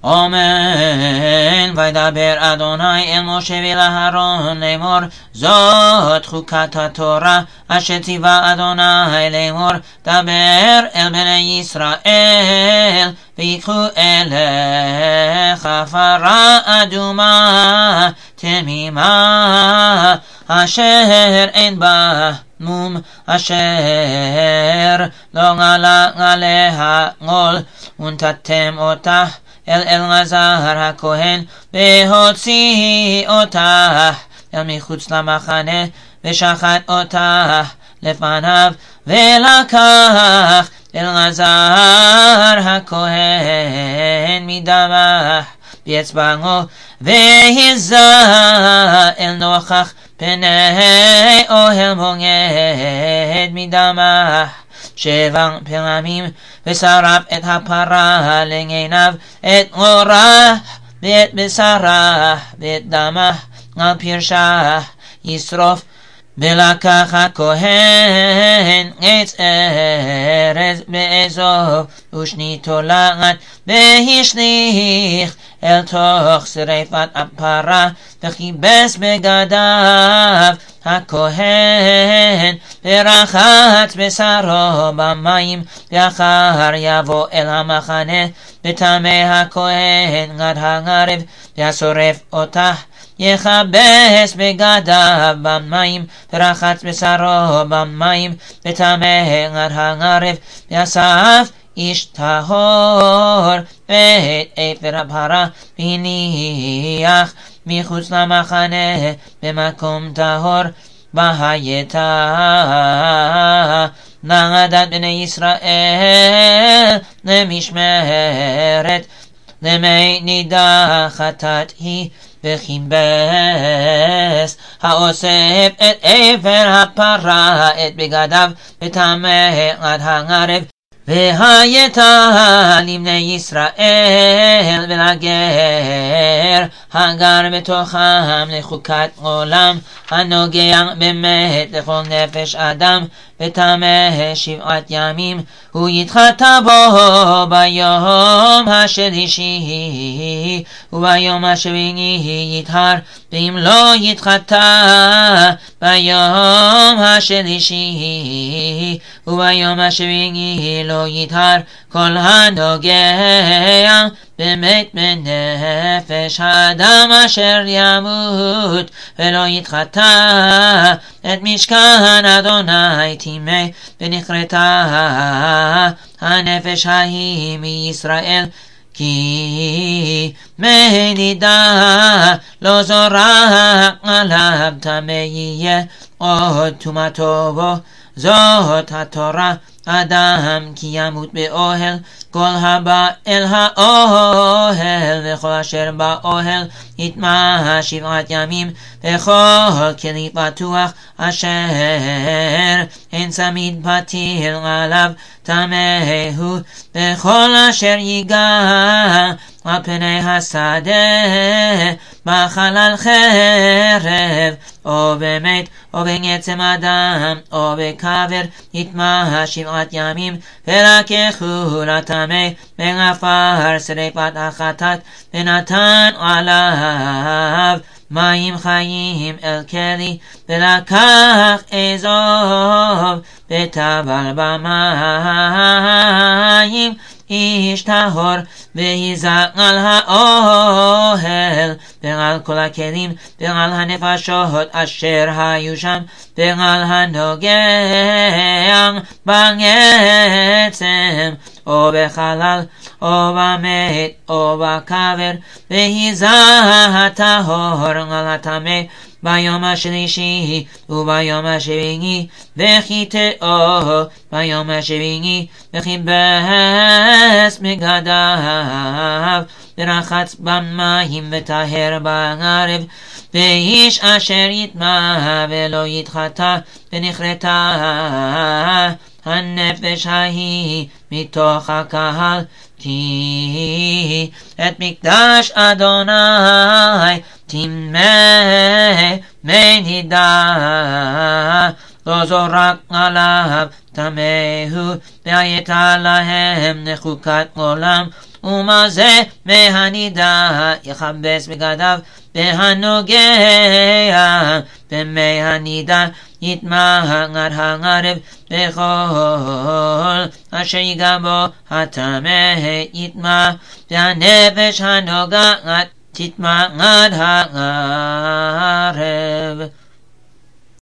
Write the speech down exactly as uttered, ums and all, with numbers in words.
אמן. וידבר אדוני אל משה ואל אהרון לאמור, זאת חוקת התורה אשר ציווה אדוני לאמור, דבר אל בני ישראל ויקחו אליך פרה אדומה תמימה אשר אין בה מום, אשר לא עלה עליה עול, ונתתם אותה אל אלעזר הכהן והוציא אותה אל מחוץ למחנה ושחט אותה לפניו, ולקח אלעזר הכהן מדמה באצבעו והזה אל נוכח פני אוהל מועד מדמה שבע פעמים, ושרף את הפרה לעיניו, את אורה ואת בשרה ואת דמה על פרשה ישרוף. ולקח הכהן עץ ארז באזוב ושניתו לעד, והשליך אל תוך שרפת הפרה, וכיבס בגדיו הכהן, ורחץ בשרו במים, ואחר יבוא אל המחנה, וטמא הכהן עד הערב, והשורף אותה יכבס בגדיו במים, ורחץ בשרו במים, וטמא עד הערב, ואסף איש טהור ואת אפר הפרה והניח מחוץ למחנה במקום טהור. והייתה נעדת בני ישראל למשמרת למי נידה חטאת היא, וכיבס האוסף את אפר הפרה את בגדיו וטמא עד הערב. והייתה לבני ישראל ולגר הגר בתוכם לחוקת עולם, הנוגע באמת לכל נפש אדם, וטמא שבעת ימים. הוא יתחטא בו ביום השלישי, וביום השביעי יטהר. ואם לא יתחטא ביום השלישי וביום השביעי לא יטהר, כל הנוגע באמת בנפש האדם אשר ימות ולא יתחטא את משכן אדוני טימא, ונכרתה הנפש ההיא מישראל. כי מנידה לא זורק עליו טמא יהיה, עוד טומאתו בו. זאת התורה. אדם כי ימות באוהל, כל הבא אל האוהל וכל אשר באוהל יטמא שבעת ימים, וכל כלי פתוח אשר אין צמיד פתיל עליו טמא הוא, וכל אשר ייגע על פני השדה בחלל חרב או במת או בעצם אדם או בקבר יטמא שבעת ימים. ולקחו לטמא מעפר שרפת החטאת, ונתן עליו מים חיים אל כלי, ולקח אזוב וטבל במים איש טהור, ויזק על האוהל ועל כל הכלים ועל הנפשות אשר היו שם, ועל הנוגע בעצם או בחלל או במת או בקבר, ויזק הטהור על הטמא ביום השלישי וביום השביעי, וחיטאו ביום השביעי, וכיבס בגדיו, ורחץ במים וטהר בערב. ואיש אשר יטמא ולא יתחטא, ונכרתה הנפש ההיא מתוך הקהל. כי את מקדש אדוני טימא מנידה, לא זורק עליו טמא הוא. והייתה להם לחוקת עולם, ומה זה מהנידה יכבס בגדיו והנוגע במי הנידה יתמהר הערב בכל אשר ייגע בו הטמא יטמא והנפש הנוגעת תטמע עד הערב.